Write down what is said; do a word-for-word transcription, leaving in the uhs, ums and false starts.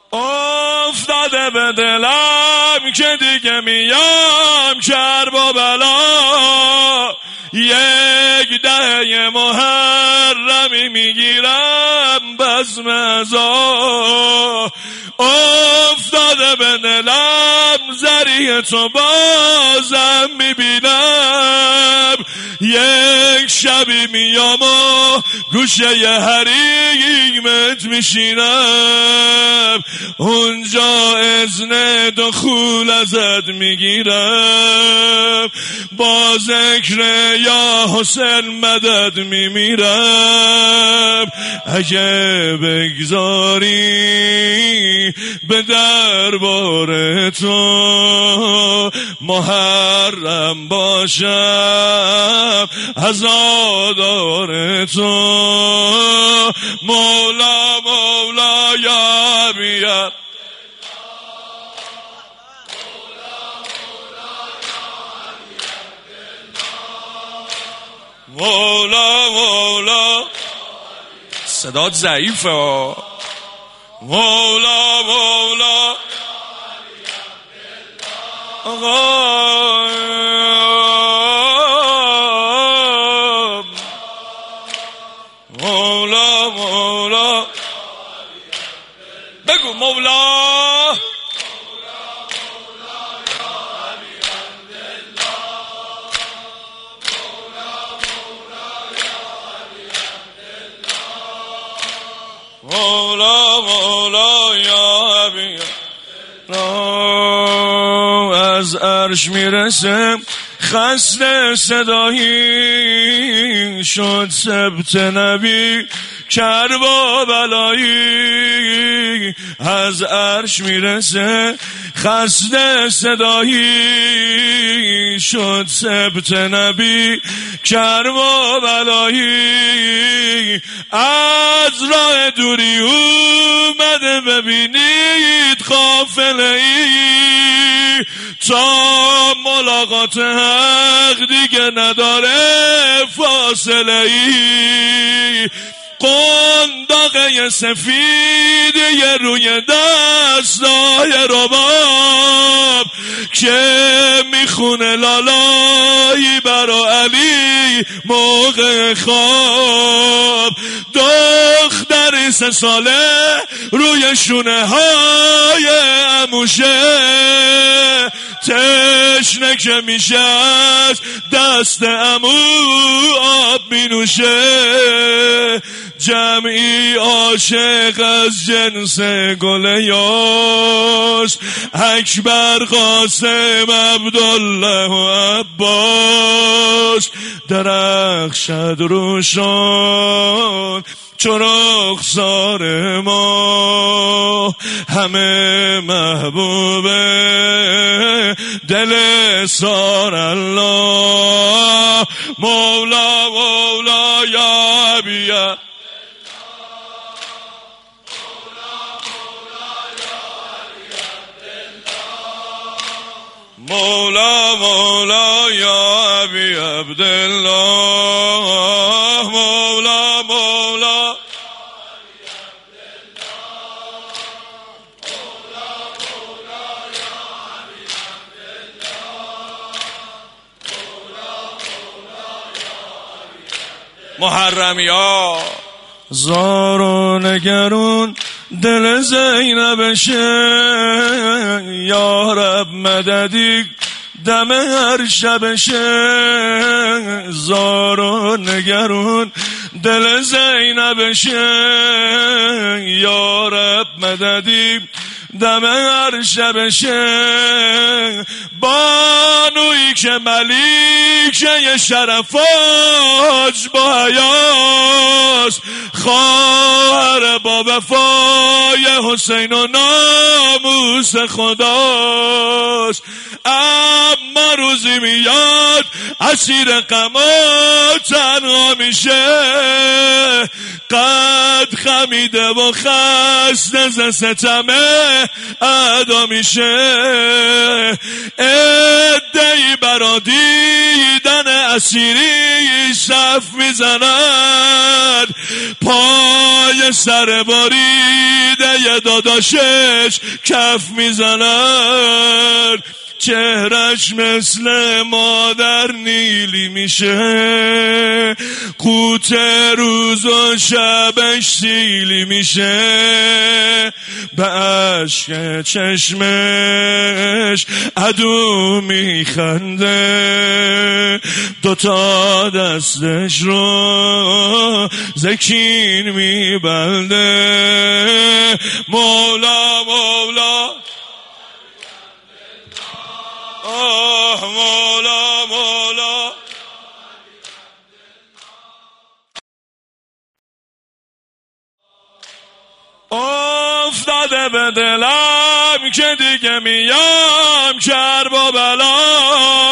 افتاده به دلم که دیگه میام کربلا، یک دهه محرمی میگیرم بزم ازا. افتاده به دلم ذریع تو بازم میبینم، یک شبی میام و گوشه ی حریمت میشینم، اونجا اذن دخول ازت میگیرم، با ذکر یا حسین مدد میمیرم. اگه بگذاری به دربار تو محرم باشم عزادار تو، مولا مولا یا بیا مولا مولا. صدات ضعیفه. مولا مولا آقا مولا مولا بگو مولا مولا مولا یا حبیب. از عرش میرسم خسته صدایی، شد سبت نبی کربا بلایی. از عرش میرسه خسته صدایی، شد سبت نبی کربا بلایی. از راه دوری اومده ببینید قافله ای، تا ملاقات حق دیگه نداره فاصله ای. قنداقه سفید یه روی دستای رباب، که میخونه لالایی برا علی موقع خواب. دختر سه ساله روی شونه های عموشه، تشنه که میشه از دست عمو آب مینوشه. جمعی عاشق از جنس گل یاس، اکبر قاسم عبدالله و عباس. درخشد روشان چو رخسار ما، همه محبوبه دل سار الله. مولا مولا یا عبیه مولا مولا یا ابی عبدالله. مولا مولا محرمی ها. زار و نگرون دل زینبشه، یا رب مددی دم هر شبشه. زار و نگرون دل زینبشه، یا رب مددی دم هر شبشه. بانویی که ملیکه شرفاج با حیاس، خواهر با وفای حسین و ناموس خداست. اما روزی میاد اسیر غم و تنها میشه، قد خمیده و خسته ز ستم ادا میشه. ادعی برا دیدن اسیری صف میزند، پای سر باریده سینه داداشش کف میزنن، چهرش مثل مادر نیلی میشه، قوت روز و شبش سیلی میشه، به عشق چشمش عدو میخنده، دوتا دستش رو زکین میبنده. مولا مولا آه مولا مولا. افتاده به دلم که دیگه میام کرب و بلا،